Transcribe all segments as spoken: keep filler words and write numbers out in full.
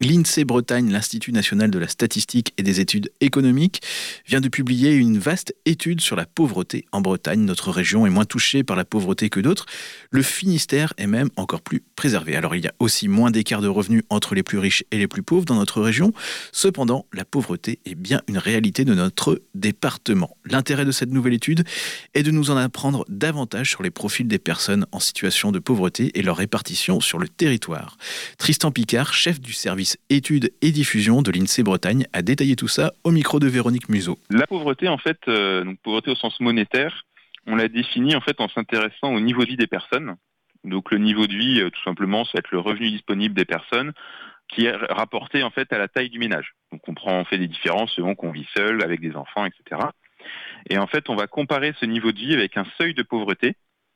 L'INSEE Bretagne, l'Institut national de la statistique et des études économiques, vient de publier une vaste étude sur la pauvreté en Bretagne. Notre région est moins touchée par la pauvreté que d'autres. Le Finistère est même encore plus préservé. Alors il y a aussi moins d'écart de revenus entre les plus riches et les plus pauvres dans notre région. Cependant, la pauvreté est bien une réalité de notre département. L'intérêt de cette nouvelle étude est de nous en apprendre davantage sur les profils des personnes en situation de pauvreté et leur répartition sur le territoire. Tristan Picard, chef du service études et diffusion de l'INSEE Bretagne, a détaillé tout ça au micro de Véronique Museau. La pauvreté, en fait, euh, donc pauvreté au sens monétaire, on l'a définie en fait en s'intéressant au niveau de vie des personnes. Donc le niveau de vie, euh, tout simplement, ça va être le revenu disponible des personnes qui est rapporté en fait à la taille du ménage. Donc on prend, on fait des différences selon qu'on vit seul, avec des enfants, et cetera. Et en fait, on va comparer ce niveau de vie avec un seuil de pauvreté,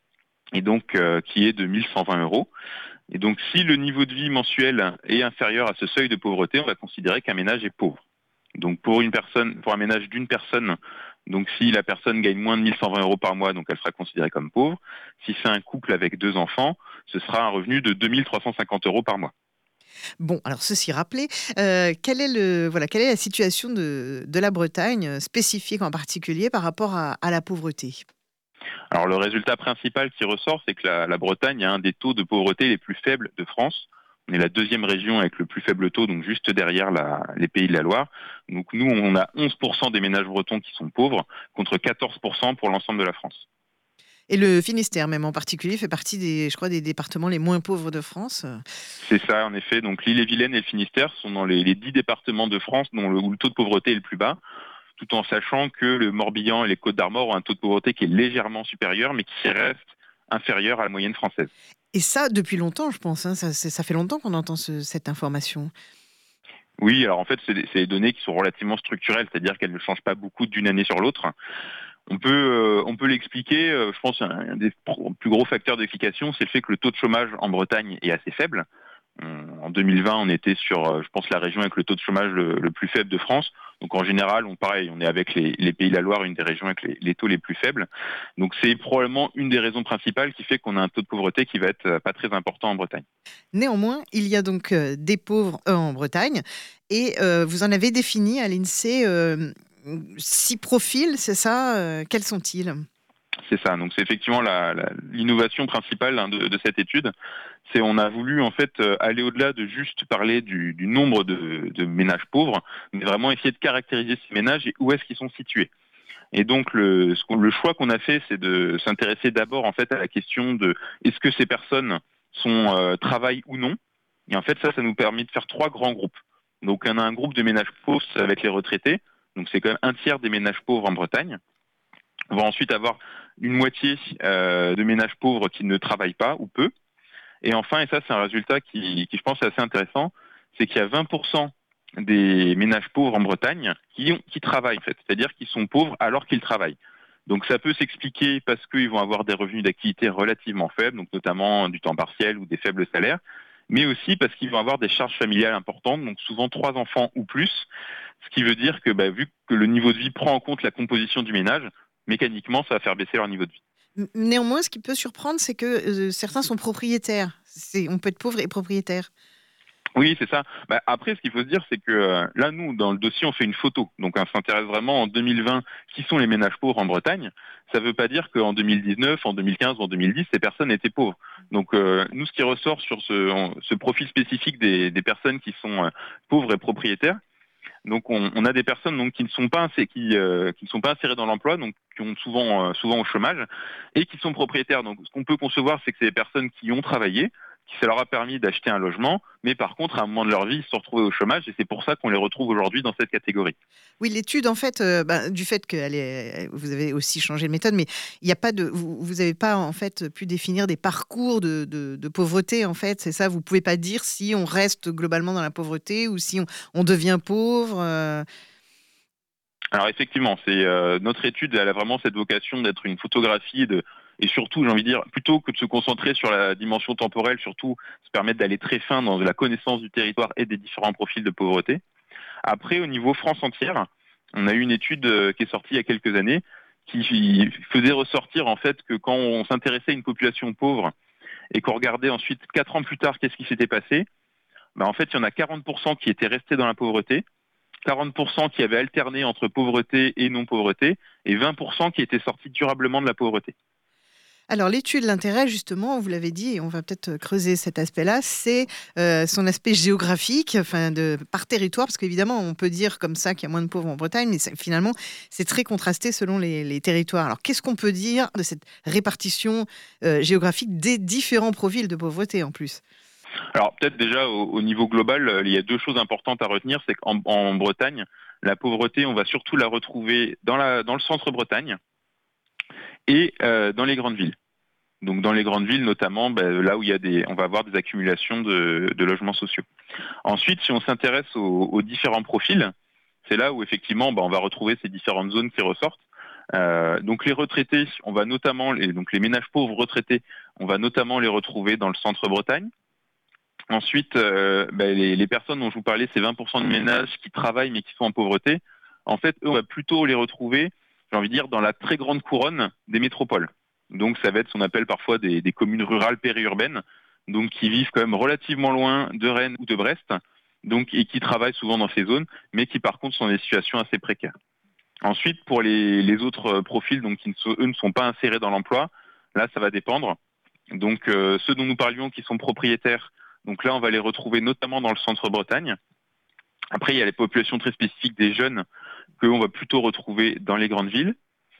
et donc euh, qui est de mille cent vingt euros. Et donc, si le niveau de vie mensuel est inférieur à ce seuil de pauvreté, on va considérer qu'un ménage est pauvre. Donc, pour une personne, pour un ménage d'une personne, donc si la personne gagne moins de mille cent vingt euros par mois, donc elle sera considérée comme pauvre. Si c'est un couple avec deux enfants, ce sera un revenu de deux mille trois cent cinquante euros par mois. Bon, alors ceci rappelé, euh, quelle est le, voilà, quelle est la situation de, de la Bretagne, euh, spécifique en particulier par rapport à, à la pauvreté? Alors, le résultat principal qui ressort, c'est que la, la Bretagne a un des taux de pauvreté les plus faibles de France. On est la deuxième région avec le plus faible taux, donc juste derrière la, les Pays de la Loire. Donc nous, on a onze pour cent des ménages bretons qui sont pauvres, contre quatorze pour cent pour l'ensemble de la France. Et le Finistère, même en particulier, fait partie des, je crois, des départements les moins pauvres de France. C'est ça, en effet. Donc l'Ille-et-Vilaine et le Finistère sont dans les, les dix départements de France dont le, où le taux de pauvreté est le plus bas, tout en sachant que le Morbihan et les Côtes-d'Armor ont un taux de pauvreté qui est légèrement supérieur, mais qui reste inférieur à la moyenne française. Et ça, depuis longtemps, je pense. Hein, ça, ça fait longtemps qu'on entend ce, cette information. Oui, alors en fait, c'est des, c'est des données qui sont relativement structurelles, c'est-à-dire qu'elles ne changent pas beaucoup d'une année sur l'autre. On peut, euh, on peut l'expliquer, euh, je pense, un, un des plus gros facteurs d'explication, c'est le fait que le taux de chômage en Bretagne est assez faible. En deux mille vingt, on était sur, je pense, la région avec le taux de chômage le, le plus faible de France. Donc en général, on pareil, on est avec les, les Pays de la Loire, une des régions avec les, les taux les plus faibles. Donc c'est probablement une des raisons principales qui fait qu'on a un taux de pauvreté qui va être pas très important en Bretagne. Néanmoins, il y a donc euh, des pauvres euh, en Bretagne, et euh, vous en avez défini à l'INSEE euh, six profils, c'est ça? euh, Quels sont-ils? C'est ça. Donc c'est effectivement la, la, l'innovation principale hein, de, de cette étude. C'est on a voulu en fait euh, aller au-delà de juste parler du, du nombre de, de ménages pauvres, mais vraiment essayer de caractériser ces ménages et où est-ce qu'ils sont situés. Et donc le, ce qu'on, le choix qu'on a fait, c'est de s'intéresser d'abord en fait à la question de est-ce que ces personnes sont euh, travaillent ou non. Et en fait ça, ça nous permet de faire trois grands groupes. Donc on a un groupe de ménages pauvres avec les retraités. Donc c'est quand même un tiers des ménages pauvres en Bretagne. On va ensuite avoir une moitié euh, de ménages pauvres qui ne travaillent pas ou peu. Et enfin, et ça c'est un résultat qui, qui je pense est assez intéressant, c'est qu'il y a vingt pour cent des ménages pauvres en Bretagne qui, ont, qui travaillent en fait, c'est-à-dire qu'ils sont pauvres alors qu'ils travaillent. Donc ça peut s'expliquer parce qu'ils vont avoir des revenus d'activité relativement faibles, donc notamment du temps partiel ou des faibles salaires, mais aussi parce qu'ils vont avoir des charges familiales importantes, donc souvent trois enfants ou plus, ce qui veut dire que bah, vu que le niveau de vie prend en compte la composition du ménage, mécaniquement ça va faire baisser leur niveau de vie. Néanmoins, ce qui peut surprendre, c'est que euh, certains sont propriétaires. C'est, on peut être pauvre et propriétaire. Oui, c'est ça. Bah, après, ce qu'il faut se dire, c'est que euh, là, nous, dans le dossier, on fait une photo. Donc, on s'intéresse vraiment en deux mille vingt, qui sont les ménages pauvres en Bretagne. Ça ne veut pas dire qu'en deux mille dix-neuf, en deux mille quinze, en deux mille dix, ces personnes étaient pauvres. Donc, euh, nous, ce qui ressort sur ce, en- ce profil spécifique des, des personnes qui sont euh, pauvres et propriétaires, donc on, on a des personnes donc qui ne sont pas insé- qui, euh, qui ne sont pas insérées dans l'emploi, donc qui ont souvent euh, souvent au chômage et qui sont propriétaires. Donc ce qu'on peut concevoir, c'est que c'est des personnes qui ont travaillé, qui ça leur a permis d'acheter un logement, mais par contre à un moment de leur vie, ils se sont retrouvés au chômage et c'est pour ça qu'on les retrouve aujourd'hui dans cette catégorie. Oui, l'étude, en fait, euh, ben, du fait que elle est, vous avez aussi changé de méthode, mais il n'y a pas de, vous vous avez pas en fait pu définir des parcours de, de, de pauvreté, en fait, c'est ça. Vous pouvez pas dire si on reste globalement dans la pauvreté ou si on, on devient pauvre. euh. Alors effectivement, c'est euh, notre étude, elle a vraiment cette vocation d'être une photographie de et surtout, j'ai envie de dire, plutôt que de se concentrer sur la dimension temporelle, surtout se permettre d'aller très fin dans la connaissance du territoire et des différents profils de pauvreté. Après, au niveau France entière, on a eu une étude euh, qui est sortie il y a quelques années qui faisait ressortir en fait que quand on s'intéressait à une population pauvre et qu'on regardait ensuite quatre ans plus tard qu'est-ce qui s'était passé, bah, en fait, il y en a quarante pour cent qui étaient restés dans la pauvreté, quarante pour cent qui avaient alterné entre pauvreté et non-pauvreté, et vingt pour cent qui étaient sortis durablement de la pauvreté. Alors l'étude, l'intérêt justement, vous l'avez dit, et on va peut-être creuser cet aspect-là, c'est euh, son aspect géographique, enfin de par territoire, parce qu'évidemment on peut dire comme ça qu'il y a moins de pauvres en Bretagne, mais c'est- finalement c'est très contrasté selon les, les territoires. Alors qu'est-ce qu'on peut dire de cette répartition euh, géographique des différents profils de pauvreté en plus? Alors peut-être déjà au, au niveau global, euh, il y a deux choses importantes à retenir, c'est qu'en en Bretagne, la pauvreté, on va surtout la retrouver dans, la, dans le centre Bretagne et euh, dans les grandes villes. Donc dans les grandes villes, notamment, ben, là où il y a des, on va avoir des accumulations de, de logements sociaux. Ensuite, si on s'intéresse aux, aux différents profils, c'est là où effectivement, ben, on va retrouver ces différentes zones qui ressortent. Euh, donc les retraités, on va notamment, les, donc les ménages pauvres retraités, on va notamment les retrouver dans le centre Bretagne. Ensuite, euh, ben, les, les personnes dont je vous parlais, ces vingt pour cent de ménages qui travaillent mais qui sont en pauvreté, en fait, eux, on va plutôt les retrouver, j'ai envie de dire, dans la très grande couronne des métropoles. Donc ça va être ce qu'on appelle parfois des, des communes rurales périurbaines, donc qui vivent quand même relativement loin de Rennes ou de Brest, donc et qui travaillent souvent dans ces zones, mais qui par contre sont dans des situations assez précaires. Ensuite, pour les, les autres profils, donc qui ne sont, eux ne sont pas insérés dans l'emploi, là ça va dépendre. Donc euh, ceux dont nous parlions qui sont propriétaires, donc là on va les retrouver notamment dans le centre Bretagne. Après il y a les populations très spécifiques des jeunes que l'on va plutôt retrouver dans les grandes villes.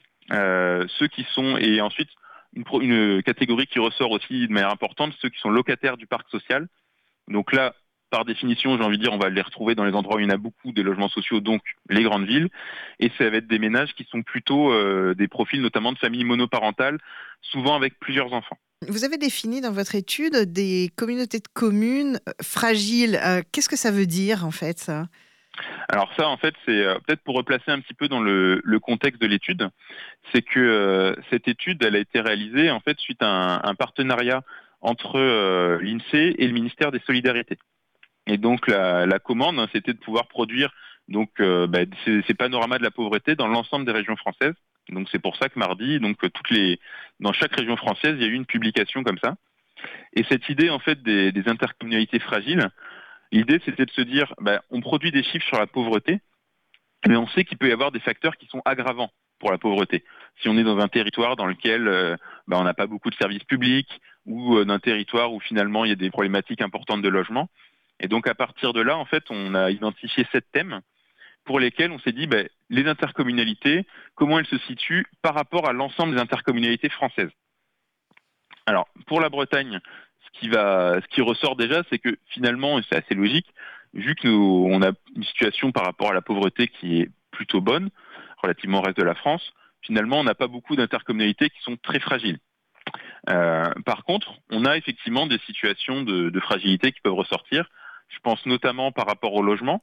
Euh, ceux qui sont, et ensuite une, pro, une catégorie qui ressort aussi de manière importante, ceux qui sont locataires du parc social. Donc là, par définition, j'ai envie de dire, on va les retrouver dans les endroits où il y en a beaucoup, des logements sociaux, donc les grandes villes. Et ça va être des ménages qui sont plutôt euh, des profils notamment de familles monoparentales, souvent avec plusieurs enfants. Vous avez défini dans votre étude des communautés de communes euh, fragiles. Euh, qu'est-ce que ça veut dire en fait ça? Alors ça, en fait, c'est euh, peut-être pour replacer un petit peu dans le, le contexte de l'étude, c'est que euh, cette étude, elle a été réalisée en fait suite à un, un partenariat entre euh, l'INSEE et le ministère des Solidarités. Et donc la, la commande, hein, c'était de pouvoir produire donc euh, bah, ces, ces panoramas de la pauvreté dans l'ensemble des régions françaises. Donc c'est pour ça que mardi, donc euh, toutes les, dans chaque région française, il y a eu une publication comme ça. Et cette idée en fait des, des intercommunalités fragiles, l'idée c'était de se dire, bah, on produit des chiffres sur la pauvreté, mais on sait qu'il peut y avoir des facteurs qui sont aggravants pour la pauvreté. Si on est dans un territoire dans lequel euh, bah, on n'a pas beaucoup de services publics, ou euh, d'un territoire où finalement il y a des problématiques importantes de logement. Et donc à partir de là, en fait, on a identifié sept thèmes pour lesquels on s'est dit, bah, les intercommunalités, comment elles se situent par rapport à l'ensemble des intercommunalités françaises. Alors pour la Bretagne, ce qui va, ce qui ressort déjà, c'est que finalement, et c'est assez logique, vu que nous, on a une situation par rapport à la pauvreté qui est plutôt bonne, relativement au reste de la France, finalement, on n'a pas beaucoup d'intercommunalités qui sont très fragiles. Euh, par contre, on a effectivement des situations de, de fragilité qui peuvent ressortir. Je pense notamment par rapport au logement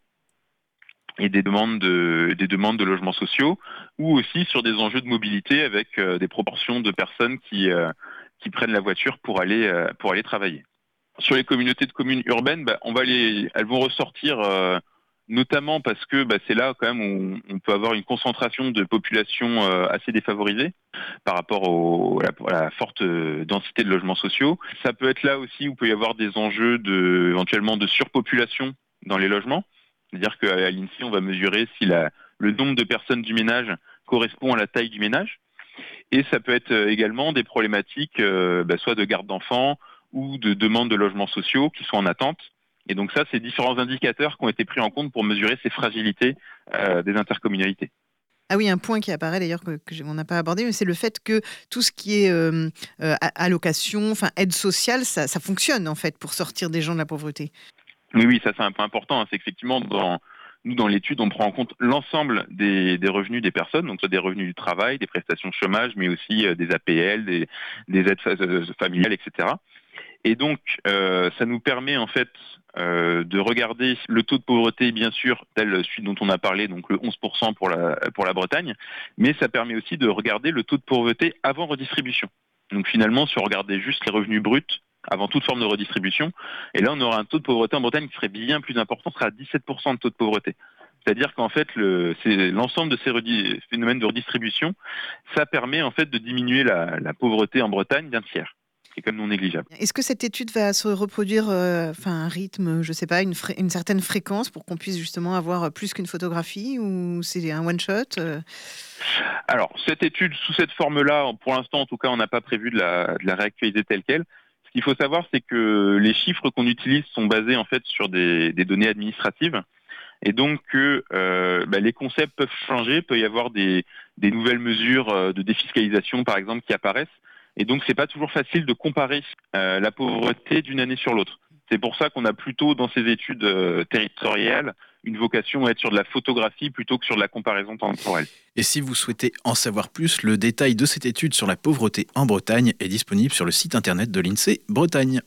et des demandes de, des demandes de logements sociaux, ou aussi sur des enjeux de mobilité avec euh, des proportions de personnes qui, euh, qui prennent la voiture pour aller, euh, pour aller travailler. Sur les communautés de communes urbaines, bah, on va les, elles vont ressortir euh, notamment parce que bah, c'est là quand même où on, on peut avoir une concentration de population euh, assez défavorisée par rapport au, à, la, à la forte densité de logements sociaux. Ça peut être là aussi où il peut y avoir des enjeux de, éventuellement de surpopulation dans les logements. C'est-à-dire qu'à l'INSEE, on va mesurer si la, le nombre de personnes du ménage correspond à la taille du ménage. Et ça peut être également des problématiques euh, bah, soit de garde d'enfants ou de demande de logements sociaux qui sont en attente. Et donc ça, c'est différents indicateurs qui ont été pris en compte pour mesurer ces fragilités euh, des intercommunalités. Ah oui, un point qui apparaît d'ailleurs que, que j'ai- on n'a pas abordé, mais c'est le fait que tout ce qui est euh, euh, a- allocation, enfin aide sociale, ça, ça fonctionne en fait pour sortir des gens de la pauvreté. Oui, oui, ça c'est un point important. Hein. C'est qu'effectivement, dans, nous, dans l'étude, on prend en compte l'ensemble des, des revenus des personnes, donc soit des revenus du travail, des prestations de chômage, mais aussi euh, des A P L, des, des aides fa- euh, familiales, et cetera. Et donc, euh, ça nous permet en fait euh, de regarder le taux de pauvreté, bien sûr, tel celui dont on a parlé, donc le onze pour cent pour la, pour la Bretagne, mais ça permet aussi de regarder le taux de pauvreté avant redistribution. Donc finalement, si on regardait juste les revenus bruts avant toute forme de redistribution, et là on aura un taux de pauvreté en Bretagne qui serait bien plus important, ce sera à dix-sept pour cent de taux de pauvreté. C'est-à-dire qu'en fait, le, c'est l'ensemble de ces redi- phénomènes de redistribution, ça permet en fait de diminuer la, la pauvreté en Bretagne d'un tiers. qui est quand même non négligeable. Est-ce que cette étude va se reproduire euh, enfin, un rythme, je ne sais pas, une, fré- une certaine fréquence pour qu'on puisse justement avoir plus qu'une photographie ou c'est un one-shot euh Alors, cette étude, sous cette forme-là, pour l'instant, en tout cas, on n'a pas prévu de la, de la réactualiser telle quelle. Ce qu'il faut savoir, c'est que les chiffres qu'on utilise sont basés en fait sur des, des données administratives. Et donc que euh, bah, les concepts peuvent changer, peut y avoir des, des nouvelles mesures euh, de défiscalisation par exemple qui apparaissent. Et donc c'est pas toujours facile de comparer euh, la pauvreté d'une année sur l'autre. C'est pour ça qu'on a plutôt dans ces études euh, territoriales une vocation à être sur de la photographie plutôt que sur de la comparaison temporelle. Et si vous souhaitez en savoir plus, le détail de cette étude sur la pauvreté en Bretagne est disponible sur le site internet de l'INSEE Bretagne.